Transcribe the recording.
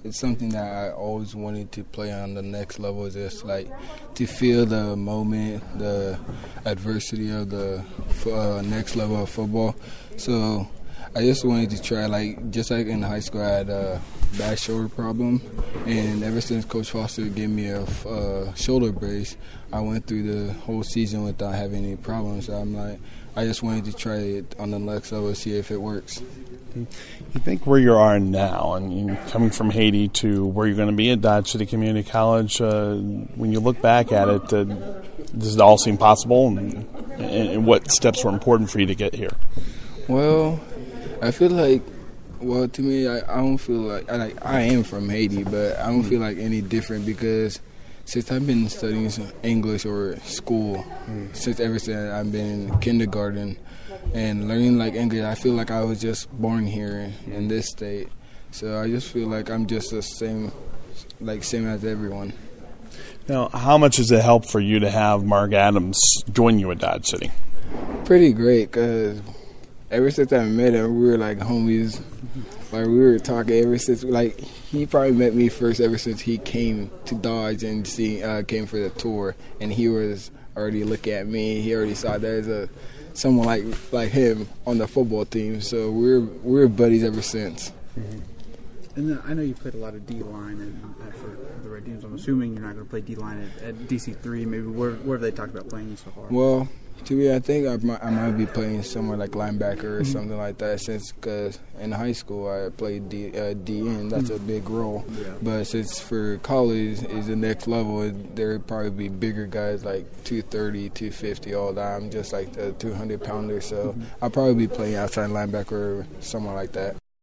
it's something that I always wanted to play on the next level. Just like to feel the moment, the adversity of the next level of football. So I just wanted to try, just like in high school, I had a bad shoulder problem, and ever since Coach Foster gave me a shoulder brace, I went through the whole season without having any problems. So I just wanted to try it on the next level, see if it works. You think where you are now, and coming from Haiti to where you're going to be at Dodge City Community College, when you look back at it, does it all seem possible, and what steps were important for you to get here? Well, I feel like, to me, I don't feel like I am from Haiti, but I don't feel like any different because since I've been studying English or school, ever since I've been in kindergarten and learning English, I feel like I was just born here in this state. So I just feel like I'm just the same as everyone. Now, how much does it help for you to have Mark Adams join you at Dodge City? Pretty great, because ever since I met him, we were like homies. We were talking ever since, he probably met me first ever since he came to Dodge and came for the tour. And he was already looking at me. He already saw there's someone like him on the football team. So we're buddies ever since. Mm-hmm. And I know you played a lot of D-line for the Red Demons. I'm assuming you're not going to play D-line at DC3. Maybe where have they talked about playing you so far? Well, to me, I think I might be playing somewhere like linebacker or something like that. Because in high school I played DN, that's a big role. Yeah. But since for college is the next level, there would probably be bigger guys like 230, 250 all that. I'm just like the 200-pounder, so I'll probably be playing outside linebacker or somewhere like that.